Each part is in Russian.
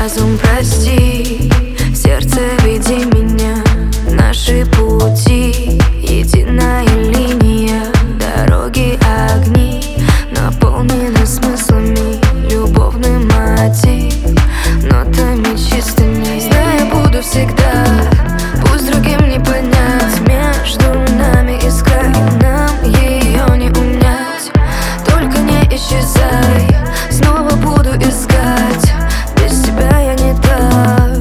разум, прости, сердце, веди меня. Наши пути — единая линия, дороги, огни наполнены смыслами, любовный мотив, нотами чистыми. Знаю, буду всегда, пусть другим не понять, между нами искра, и нам ее не унять. Только не исчезай, снова буду искать. Без тебя я не та,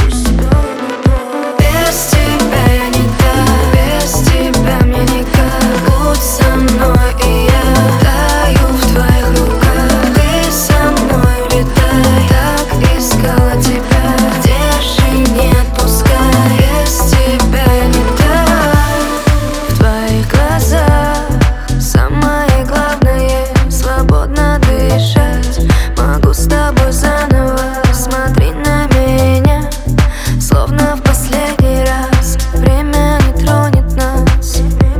без тебя я не та, без тебя мне никак. Будь со мной, и я таю в твоих руках. Ты со мной летай, так искала тебя, держи, не отпускай. Без тебя я не та. В твоих глазах самое главное — свободно дышать. Могу с тобой заново, смотри на меня, словно в последний раз. Время не тронет нас.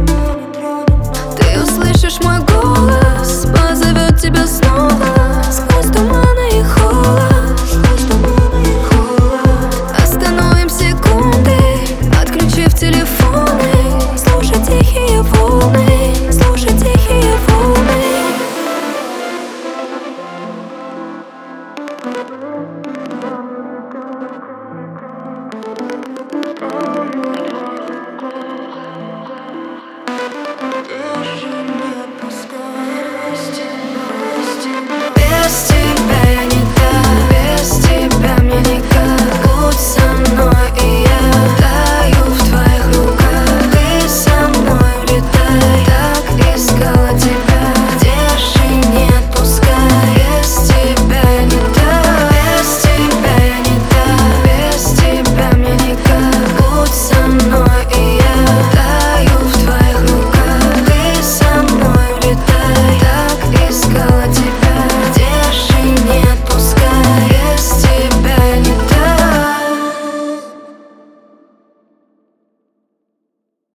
Ты услышишь мой голос, позовет тебя снова сквозь туманы и холод. Остановим секунды, отключив телефоны. Слушай тихие волны, слушай тихие волны. Без тебя